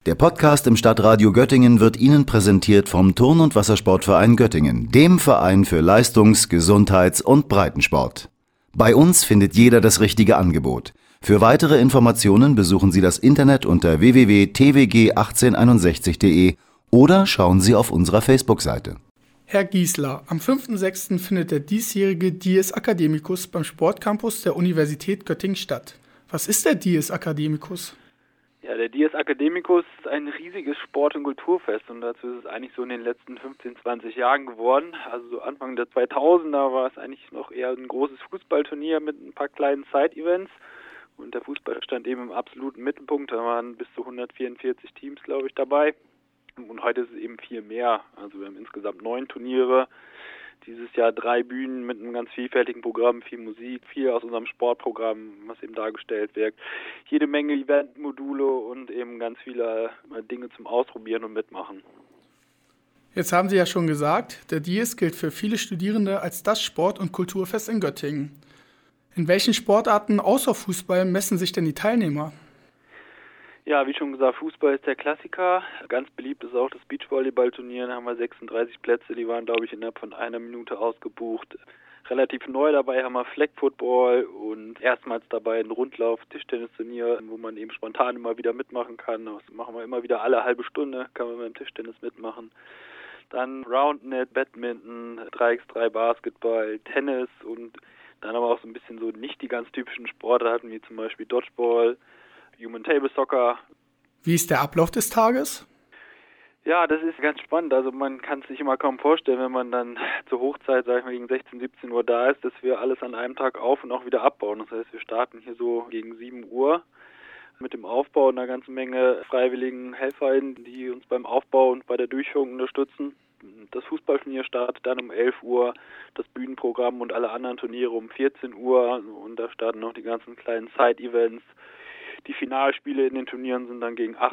Der Podcast im Stadtradio Göttingen wird Ihnen präsentiert vom Turn- und Wassersportverein Göttingen, dem Verein für Leistungs-, Gesundheits- und Breitensport. Bei uns findet jeder das richtige Angebot. Für weitere Informationen besuchen Sie das Internet unter www.twg1861.de oder schauen Sie auf unserer Facebook-Seite. Herr Giesler, am 5.6. findet der diesjährige Dies Academicus beim Sportcampus der Universität Göttingen statt. Was ist der Dies Academicus? Ja, der Dies Academicus ist ein riesiges Sport- und Kulturfest und dazu ist es eigentlich so in den letzten 15, 20 Jahren geworden. Also so Anfang der 2000er war es eigentlich noch eher ein großes Fußballturnier mit ein paar kleinen Side-Events und der Fußball stand eben im absoluten Mittelpunkt. Da waren bis zu 144 Teams, glaube ich, dabei und heute ist es eben viel mehr. Also wir haben insgesamt 9 Turniere. Dieses Jahr 3 Bühnen mit einem ganz vielfältigen Programm, viel Musik, viel aus unserem Sportprogramm, was eben dargestellt wird. Jede Menge Eventmodule und eben ganz viele Dinge zum Ausprobieren und Mitmachen. Jetzt haben Sie ja schon gesagt, der Dies gilt für viele Studierende als das Sport- und Kulturfest in Göttingen. In welchen Sportarten außer Fußball messen sich denn die Teilnehmer? Ja, wie schon gesagt, Fußball ist der Klassiker. Ganz beliebt ist auch das Beachvolleyballturnier. Da haben wir 36 Plätze, die waren, glaube ich, innerhalb von einer Minute ausgebucht. Relativ neu dabei haben wir Flag Football und erstmals dabei ein Rundlauf-Tischtennisturnier, wo man eben spontan immer wieder mitmachen kann. Das machen wir immer wieder alle halbe Stunde, kann man beim Tischtennis mitmachen. Dann Roundnet, Badminton, 3x3 Basketball, Tennis und dann aber auch so ein bisschen so nicht die ganz typischen Sportarten wie zum Beispiel Dodgeball, Human Table Soccer. Wie ist der Ablauf des Tages? Ja, das ist ganz spannend. Also man kann es sich immer kaum vorstellen, wenn man dann zur Hochzeit, sag ich mal, gegen 16, 17 Uhr da ist, dass wir alles an einem Tag auf und auch wieder abbauen. Das heißt, wir starten hier so gegen 7 Uhr mit dem Aufbau einer ganzen Menge freiwilligen Helferinnen, die uns beim Aufbau und bei der Durchführung unterstützen. Das Fußballturnier startet dann um 11 Uhr, das Bühnenprogramm und alle anderen Turniere um 14 Uhr und da starten noch die ganzen kleinen Side-Events. Die Finalspiele in den Turnieren sind dann gegen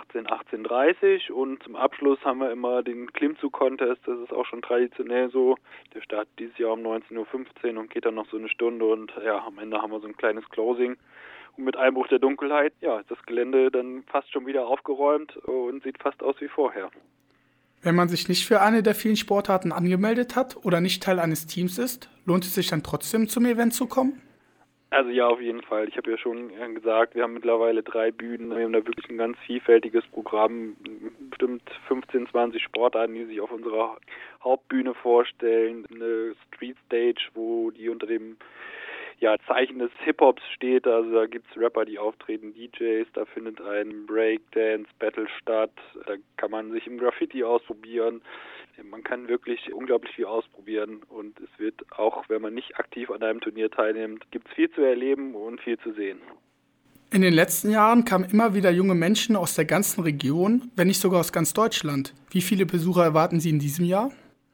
18:30 und zum Abschluss haben wir immer den Klimmzug-Contest, das ist auch schon traditionell so. Der startet dieses Jahr um 19:15 Uhr und geht dann noch so eine Stunde und ja, am Ende haben wir so ein kleines Closing. Und mit Einbruch der Dunkelheit, ja, ist das Gelände dann fast schon wieder aufgeräumt und sieht fast aus wie vorher. Wenn man sich nicht für eine der vielen Sportarten angemeldet hat oder nicht Teil eines Teams ist, lohnt es sich dann trotzdem zum Event zu kommen? Also ja, auf jeden Fall. Ich habe ja schon gesagt, wir haben mittlerweile 3 Bühnen. Wir haben da wirklich ein ganz vielfältiges Programm. Bestimmt 15, 20 Sportarten, die sich auf unserer Hauptbühne vorstellen. Eine Street Stage, wo die unter dem Zeichen des Hip-Hops steht. Also da gibt's Rapper, die auftreten, DJs. Da findet ein Breakdance-Battle statt. Da kann man sich im Graffiti ausprobieren. Man kann wirklich unglaublich viel ausprobieren und es wird auch, wenn man nicht aktiv an einem Turnier teilnimmt, gibt es viel zu erleben und viel zu sehen. In den letzten Jahren kamen immer wieder junge Menschen aus der ganzen Region, wenn nicht sogar aus ganz Deutschland. Wie viele Besucher erwarten Sie in diesem Jahr?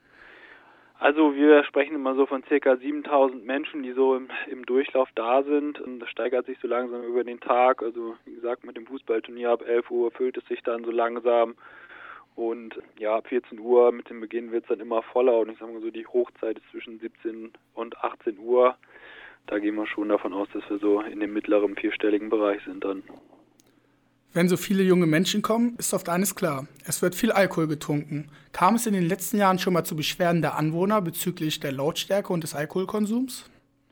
Also wir sprechen immer so von ca. 7.000 Menschen, die so im Durchlauf da sind. Und das steigert sich so langsam über den Tag. Also wie gesagt, mit dem Fußballturnier ab 11 Uhr füllt es sich dann so langsam. Und ja, ab 14 Uhr mit dem Beginn wird es dann immer voller und ich sage mal so, die Hochzeit ist zwischen 17 und 18 Uhr. Da gehen wir schon davon aus, dass wir so in dem mittleren vierstelligen Bereich sind dann. Wenn so viele junge Menschen kommen, ist oft eines klar. Es wird viel Alkohol getrunken. Kam es in den letzten Jahren schon mal zu Beschwerden der Anwohner bezüglich der Lautstärke und des Alkoholkonsums?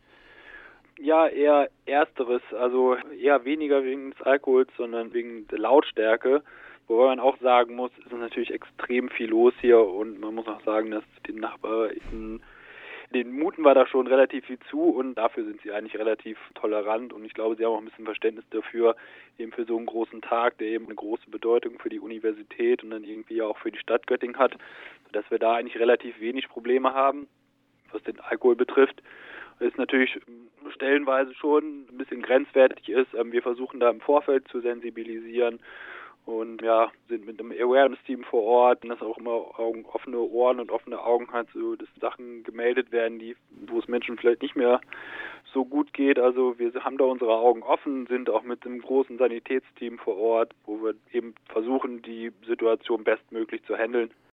Ja, eher Ersteres, also eher weniger wegen des Alkohols, sondern wegen der Lautstärke. Wobei man auch sagen muss, es ist natürlich extrem viel los hier und man muss auch sagen, dass den Nachbarn, den muten wir da schon relativ viel zu und dafür sind sie eigentlich relativ tolerant und ich glaube, sie haben auch ein bisschen Verständnis dafür, eben für so einen großen Tag, der eben eine große Bedeutung für die Universität und dann irgendwie auch für die Stadt Göttingen hat, sodass wir da eigentlich relativ wenig Probleme haben, was den Alkohol betrifft. Ist natürlich stellenweise schon ein bisschen grenzwertig ist. Wir versuchen da im Vorfeld zu sensibilisieren und ja, sind mit einem Awareness-Team vor Ort, das auch immer offene Ohren und offene Augen hat, so dass Sachen gemeldet werden, wo es Menschen vielleicht nicht mehr so gut geht. Also wir haben da unsere Augen offen, sind auch mit einem großen Sanitätsteam vor Ort, wo wir eben versuchen, die Situation bestmöglich zu handeln.